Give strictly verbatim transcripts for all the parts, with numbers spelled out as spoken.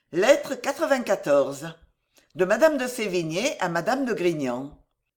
Lettre quatre-vingt-quatorze. De Madame de Sévigné à Madame de Grignan.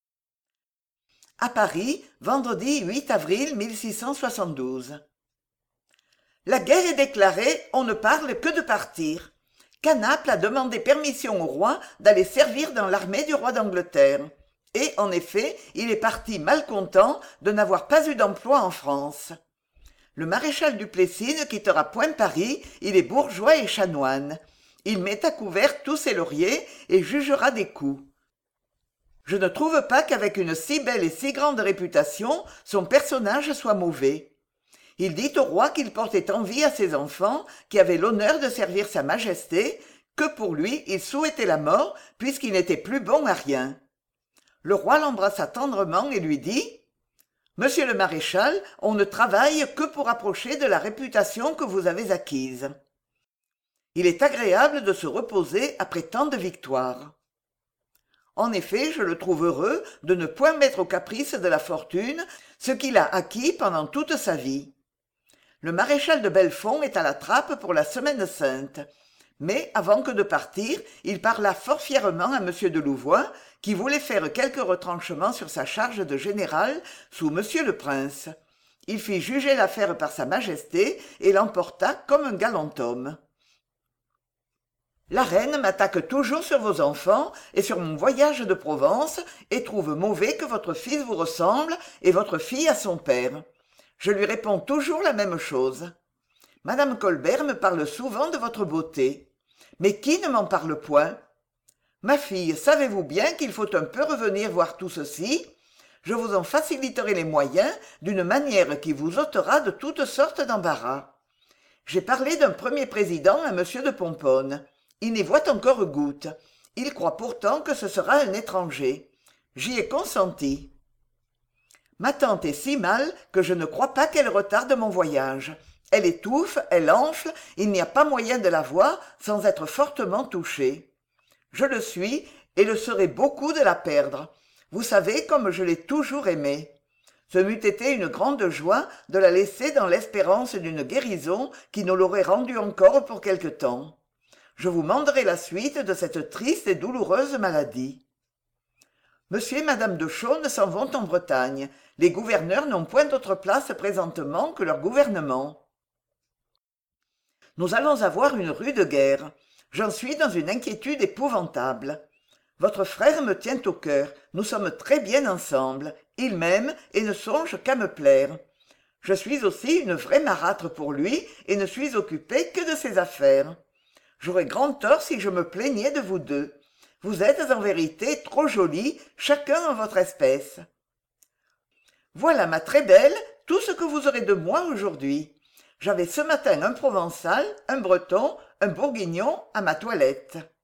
À Paris, vendredi huit avril mille six cent soixante-douze. La guerre est déclarée, on ne parle que de partir. Qu'A a demandé permission au roi d'aller servir dans l'armée du roi d'Angleterre. Et, en effet, il est parti malcontent de n'avoir pas eu d'emploi en France. Le maréchal Duplessis ne quittera point Paris, il est bourgeois et chanoine. Il met à couvert tous ses lauriers et jugera des coups. Je ne trouve pas qu'avec une si belle et si grande réputation, son personnage soit mauvais. Il dit au roi qu'il portait envie à ses enfants, qui avaient l'honneur de servir sa majesté, que pour lui il souhaitait la mort, puisqu'il n'était plus bon à rien. Le roi l'embrassa tendrement et lui dit « Monsieur le maréchal, on ne travaille que pour approcher de la réputation que vous avez acquise. Il est agréable de se reposer après tant de victoires. En effet, je le trouve heureux de ne point mettre au caprice de la fortune ce qu'il a acquis pendant toute sa vie. Le maréchal de Bellefonds est à la trappe pour la Semaine sainte. Mais, avant que de partir, il parla fort fièrement à M. de Louvois, qui voulait faire quelques retranchements sur sa charge de général sous M. le Prince. Il fit juger l'affaire par sa majesté et l'emporta comme un galant homme. La reine m'attaque toujours sur vos enfants et sur mon voyage de Provence et trouve mauvais que votre fils vous ressemble et votre fille à son père. Je lui réponds toujours la même chose. Madame Colbert me parle souvent de votre beauté. Mais qui ne m'en parle point? Ma fille, savez-vous bien qu'il faut un peu revenir voir tout ceci? Je vous en faciliterai les moyens d'une manière qui vous ôtera de toutes sortes d'embarras. J'ai parlé d'un premier président à monsieur de Pomponne. Il n'y voit encore goutte. Il croit pourtant que ce sera un étranger. J'y ai consenti. Ma tante est si mal que je ne crois pas qu'elle retarde mon voyage. Elle étouffe, elle enfle, il n'y a pas moyen de la voir sans être fortement touché. Je le suis et le serais beaucoup de la perdre. Vous savez comme je l'ai toujours aimée. Ce m'eût été une grande joie de la laisser dans l'espérance d'une guérison qui nous l'aurait rendue encore pour quelque temps. Je vous manderai la suite de cette triste et douloureuse maladie. Monsieur et madame de Chaulnes s'en vont en Bretagne. Les gouverneurs n'ont point d'autre place présentement que leur gouvernement. Nous allons avoir une rude guerre. J'en suis dans une inquiétude épouvantable. Votre frère me tient au cœur. Nous sommes très bien ensemble. Il m'aime et ne songe qu'à me plaire. Je suis aussi une vraie marâtre pour lui et ne suis occupée que de ses affaires. J'aurais grand tort si je me plaignais de vous deux. Vous êtes en vérité trop jolis, chacun en votre espèce. Voilà, ma très belle, tout ce que vous aurez de moi aujourd'hui. J'avais ce matin un Provençal, un Breton, un Bourguignon à ma toilette.